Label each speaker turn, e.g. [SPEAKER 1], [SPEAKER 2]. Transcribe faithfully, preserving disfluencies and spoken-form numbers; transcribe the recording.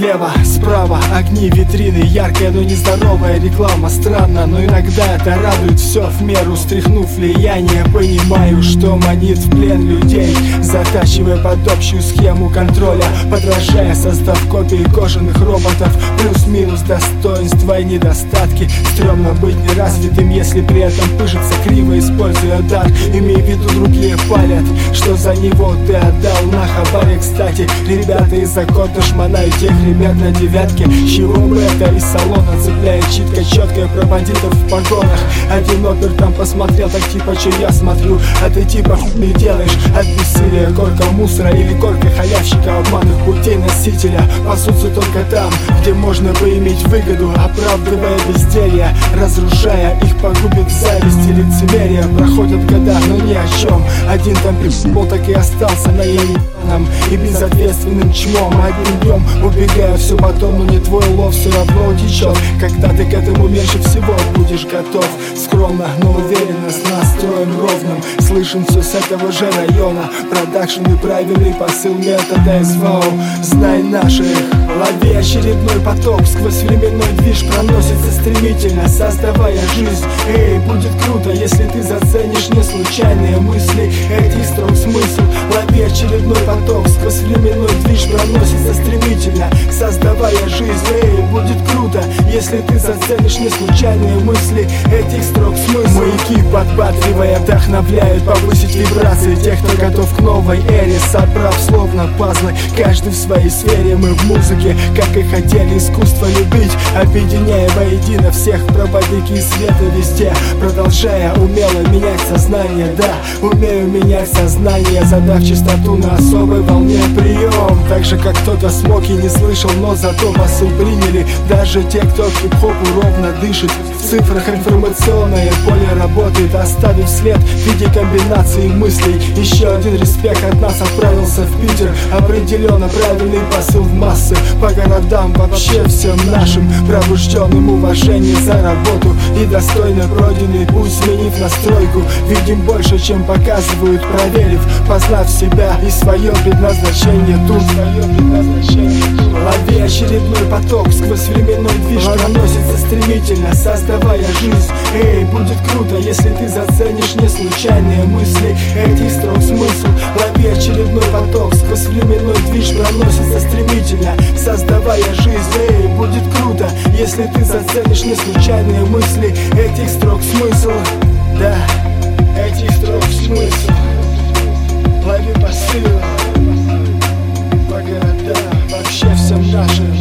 [SPEAKER 1] Слева, справа, огни, витрины, яркая, но нездоровая реклама. Странно, но иногда это радует, все в меру. Стряхнув влияние, понимаю, что манит в плен людей, затачивая под общую схему контроля, подражая, создав копии кожаных роботов. Плюс-минус достоинства и недостатки. Стремно быть неразвитым, если при этом пыжится криво, используя дар. Имей в виду, другие палят, что за него ты отдал на хабаре. Кстати, ребята из-за кота шмонают тех ребят на девятке. Чего бы это из салона цепляет читка четкая про бандитов в погонах. Один опер там посмотрел, так типа, че я смотрю, а ты типа хуй делаешь от бессилия. Горка мусора или горка халявщика, обманных путей носителя пасутся только там, где можно поиметь выгоду, оправдывая безделье, разрушая их погубит зависть и лицемерие. Проходят года, но ни о чем. Один там припол так и остался на ебаном и безответственным чмом. Одним днем убегая все потом, но не твой лов все равно утечет, когда ты к этому меньше всего будешь готов. Скромно, но уверенно, с настроем ровным, слышен все с этого же района. Продакшн и правильный посыл метода эс вэ о. Знай наших. Лови очередной поток, сквозь временной движ проносится стремительно, создавая жизнь. Эй, будет круто, если ты заценишь не случайные мысли этих строк смысл. Лови очередной поток, сквозь временной движ проносится стремительно, создавая жизнь. Эй, будет круто, если ты заценишь не случайные мысли этих строк смысл. Маяки, подбадривая, вдохновляют повысить вибрации тех, кто готов к новой эре. Собрав словно пазлы, каждый в своей сфере. Мы в музыке, как и хотели искусство любить, объединяя воедино всех проводники света везде, продолжая умело менять сознание. Да, умею менять сознание, задав частоту на особой волне. Прием, так же как кто-то смог и не слышал, но зато посыл приняли даже те, кто к хип-хопу ровно дышит. В цифрах информационное поле работает, оставив след в виде комбинации мыслей. Еще один респект от нас отправился в Питер, определенно правильный посыл в массы. По городам вообще всем нашим пробужденным уважение за работу и достойно пройденный путь, сменив настройку. Видим больше, чем показывают, проверив, познав себя и свое предназначение тут. Лови очередной поток, сквозь временной движ проносится стремительно, создавая жизнь. Эй, будет круто, если ты заценишь не случайные мысли этих строк смысл. Лови очередной поток, сквозь временной движ проносится стремительно, создавая жизнь. Эй, будет круто, если ты заценишь не случайные мысли этих строк смысл. Да, этих строк смысл. Лови посыл по городам, вообще всем нашим.